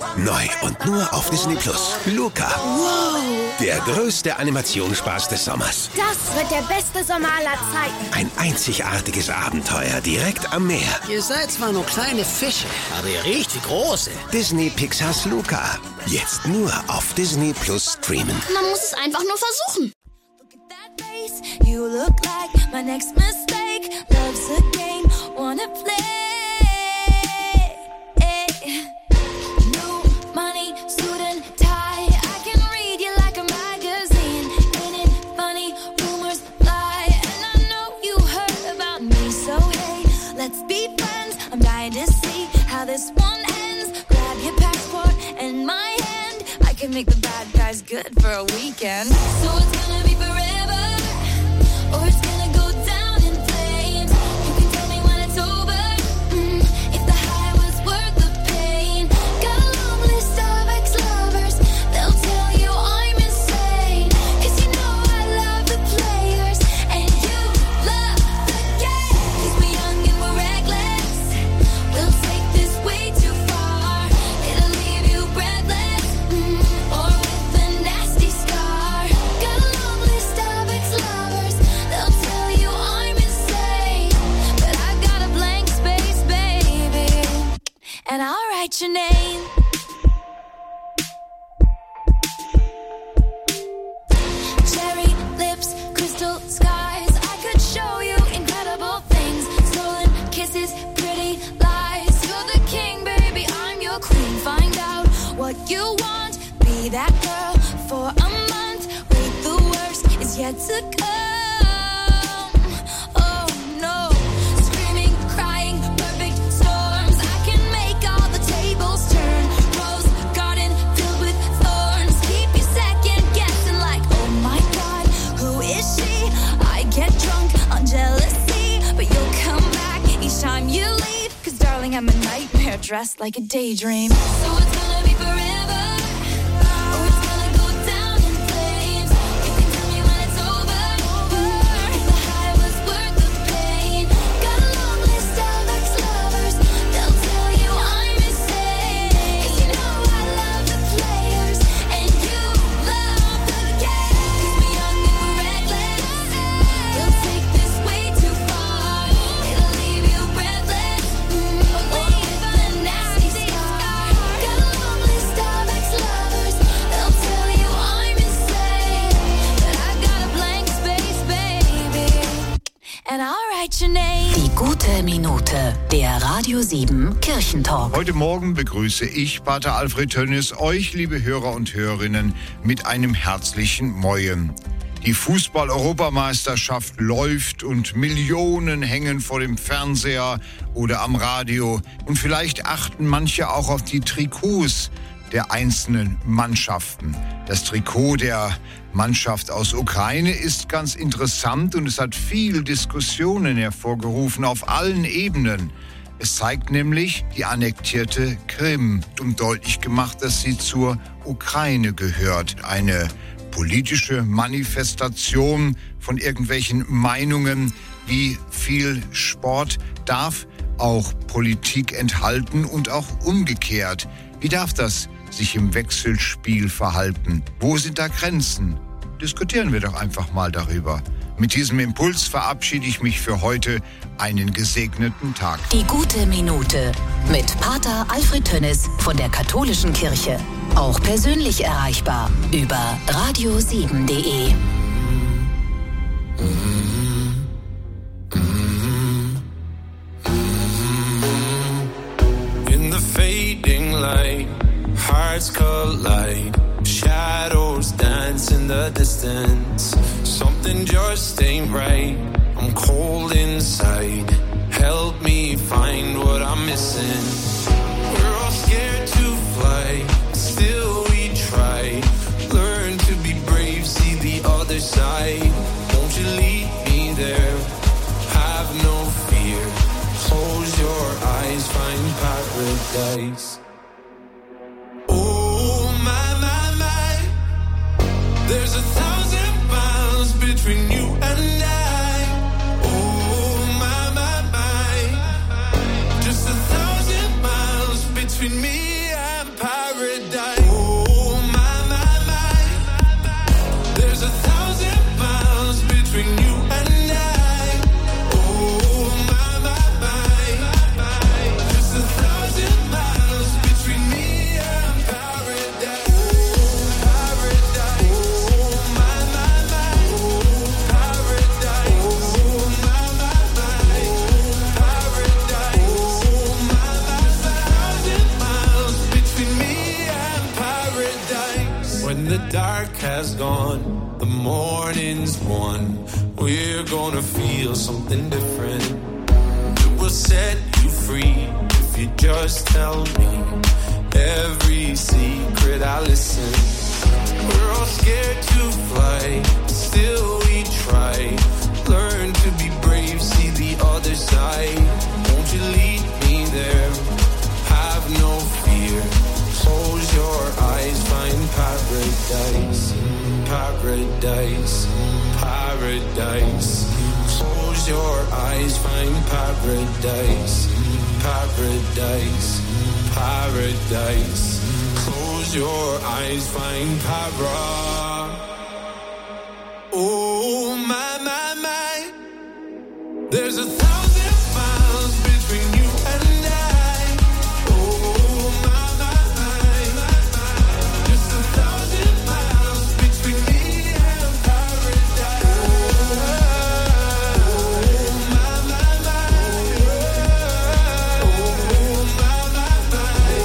Neu und nur auf Disney Plus. Luca. Wow. Der größte Animationsspaß des Sommers. Das wird der beste Sommer aller Zeiten. Ein einzigartiges Abenteuer direkt am Meer. Ihr seid zwar nur kleine Fische, aber ihr riecht wie große. Disney Pixars Luca. Jetzt nur auf Disney Plus streamen. Man muss es einfach nur versuchen. You look like my next mistake. Love's a game, wanna play. New money, suit and tie. I can read you like a magazine. Ain't it funny? Rumors fly, and I know you heard about me. So hey, let's be friends. I'm dying to see how this one ends. Grab your passport and my hand. I can make the bad guys good for a weekend. So it's gonna be forever. Or it's gonna go down in flames. You can tell me when it's over, if the high was worth the pain. Got a long list of ex-lovers. They'll tell you I'm insane. 'Cause you know I love the players and you love the game. 'Cause we're young and we're reckless. We'll take this way too far. It'll leave you breathless, or with a nasty scar. Got a long list of ex-lovers. They'll tell you I'm insane, but I've got a blank space, baby, and I'll write your name. Cherry lips, crystal skies. I could show you incredible things. Stolen kisses, pretty lies. You're the king, baby, I'm your queen. Find out what you want. Be that girl for a month. Wait, the worst is yet to come. Oh no, screaming, crying, perfect storms. I can make all the tables turn. Rose garden filled with thorns. Keep you second guessing like, oh my God, who is she? I get drunk on jealousy, but you'll come back each time you leave. 'Cause darling, I'm a nightmare dressed like a daydream. So it's gonna be forever. Or it's gonna go down in flames. You can tell me when it's over, if the high was worth the pain. Got a long list of ex-lovers. They'll tell you I'm insane. 'Cause you know I love the players and you love the game. 'Cause we're young and we're reckless. We'll take this way too far. It'll leave you breathless, or with a nasty scar. Got a long list of ex-lovers. They'll tell you I'm insane, but I've got a blank space, baby, and I'll write your name. Die gute Minute, der Radio 7 Kirchentalk. Heute Morgen begrüße ich, Pater Alfred Tönnis, euch, liebe Hörer und Hörerinnen, mit einem herzlichen Moin. Die Fußball-Europameisterschaft läuft und Millionen hängen vor dem Fernseher oder am Radio. Und vielleicht achten manche auch auf die Trikots der einzelnen Mannschaften. Das Trikot der Mannschaft aus Ukraine ist ganz interessant und es hat viel Diskussionen hervorgerufen auf allen Ebenen. Es zeigt nämlich die annektierte Krim und deutlich gemacht, dass sie zur Ukraine gehört. Eine politische Manifestation von irgendwelchen Meinungen, wie viel Sport darf auch Politik enthalten und auch umgekehrt. Wie darf das sich im Wechselspiel verhalten? Wo sind da Grenzen? Diskutieren wir doch einfach mal darüber. Mit diesem Impuls verabschiede ich mich für heute. Einen gesegneten Tag. Die gute Minute mit Pater Alfred Tönnis von der Katholischen Kirche. Auch persönlich erreichbar über radio7.de. In the fading light, hearts collide. Shadows dance in the distance. Something just ain't right. I'm cold inside. Help me find what I'm missing. We're all scared to fly, still we try. Learn to be brave, see the other side. Won't you lead me there? Have no fear. Close your eyes, find paradise. There's 1,000 miles between you and I. Oh, my. Just 1,000 miles between me when the dark has gone, the morning's won. We're gonna feel something different. It will set you free if you just tell me every secret I listen. We're all scared to fly, still we try. Learn to be brave, see the other side. Won't you lead me there? Have no fear. Close your eyes, find paradise. Paradise, paradise. Close your eyes, find paradise. Paradise, paradise. Close your eyes, find paradise. Oh my, my, my. There's 1,000 miles between you and I. Oh my, my, my, my. Just 1,000 miles between me and paradise. Oh my, my, my. Oh my, my, my.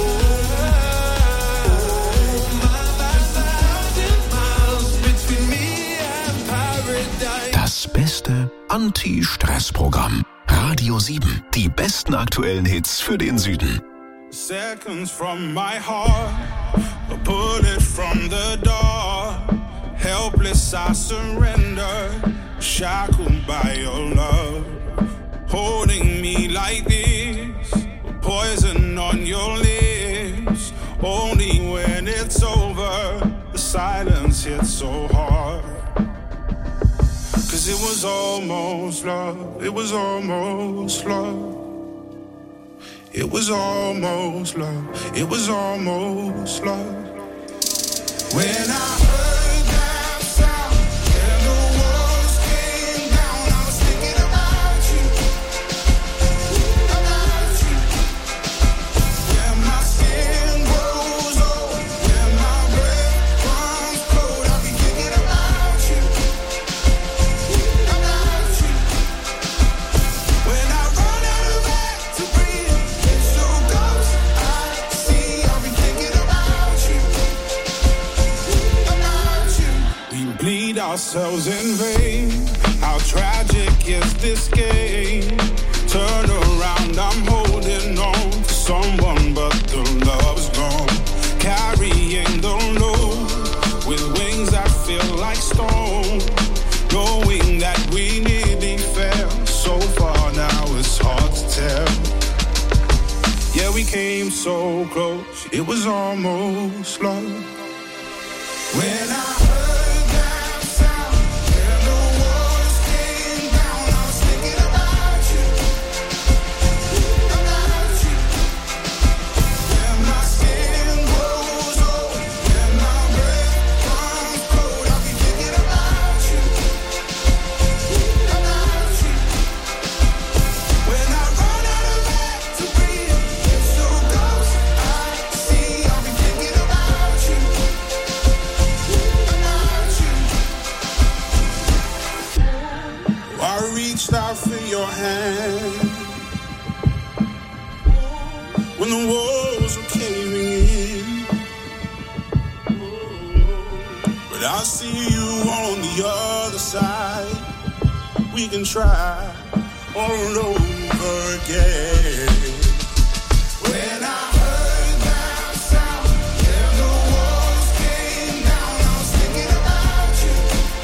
Oh my, my, 1,000 miles between me and paradise. Das beste Anti-Stress-Programm. Radio 7. Die besten aktuellen Hits für den Süden. Seconds from my heart, a bullet from the door. Helpless I surrender, shackled by your love. Holding me like this, poison on your lips. Only when it's over, the silence hits so hard. 'Cause it was almost love, it was almost love. It was almost love, it was almost love. When I heard that sound and the walls came down, I was thinking about you, about you. When my skin grows old, when my breath runs cold, I'll be thinking about you, about you. When I run out of air to breathe, it's so close I see, I'll be thinking about you, about you. We bleed ourselves in vain. How tragic is this game? Turn around, I'm holding on to someone, but the love's gone. Carrying the load with wings that feel like stone. Knowing that we nearly fell so far, now it's hard to tell. Yeah, we came so close, it was almost love. When I heard that sound and the walls came down, I was thinking about you, about you. When my skin grows old, when my breath runs cold, I'll be thinking about you, about you. When I run out of air to breathe, it's so close I see, I'll be thinking about you, about you. I reached out for your hand when the walls were caving in, but I see you on the other side. We can try all over again. When I heard that sound and the walls came down, I was thinking about you,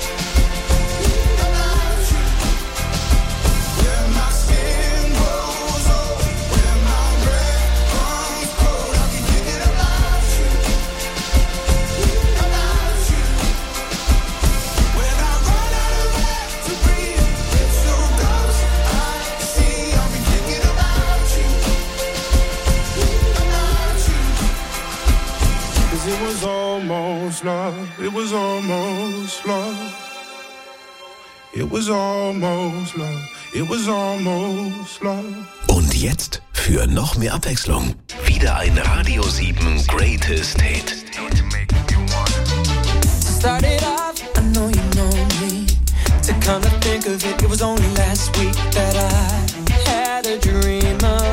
about you. When my skin grows old, when my breath runs cold, I'll be thinking about you, about you. When I run out of air to breathe, it's so close I see, I'll be thinking about you, about you. 'Cause it was almost love, it was almost love. It was almost love, it was almost love. Und jetzt für noch mehr Abwechslung wieder ein Radio 7 Greatest Hit. Start it off, I know you know me. To come to think of it, it was only last week that I had a dream of